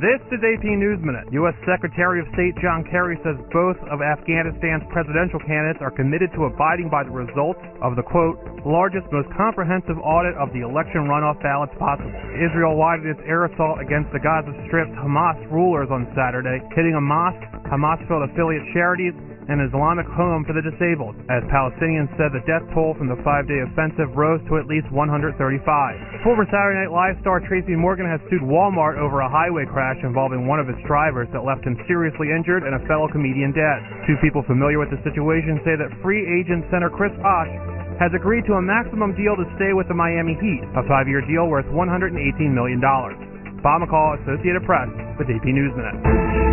This is AP News Minute. U.S. Secretary of State John Kerry says both of Afghanistan's presidential candidates are committed to abiding by the results of the, quote, largest, most comprehensive audit of the election runoff ballots possible. Israel widened its air assault against the Gaza Strip's Hamas rulers on Saturday, hitting a mosque, Hamas-filled affiliate charities, and an Islamic home for the disabled, as Palestinians said the death toll from the five-day offensive rose to at least 135. Former Saturday Night Live star Tracy Morgan has sued Walmart over a highway crash involving one of its drivers that left him seriously injured and a fellow comedian dead. Two people familiar with the situation say that free agent center Chris Bosh has agreed to a maximum deal to stay with the Miami Heat, a 5-year deal worth $118 million. Bob McCall, Associated Press, with AP News Minute.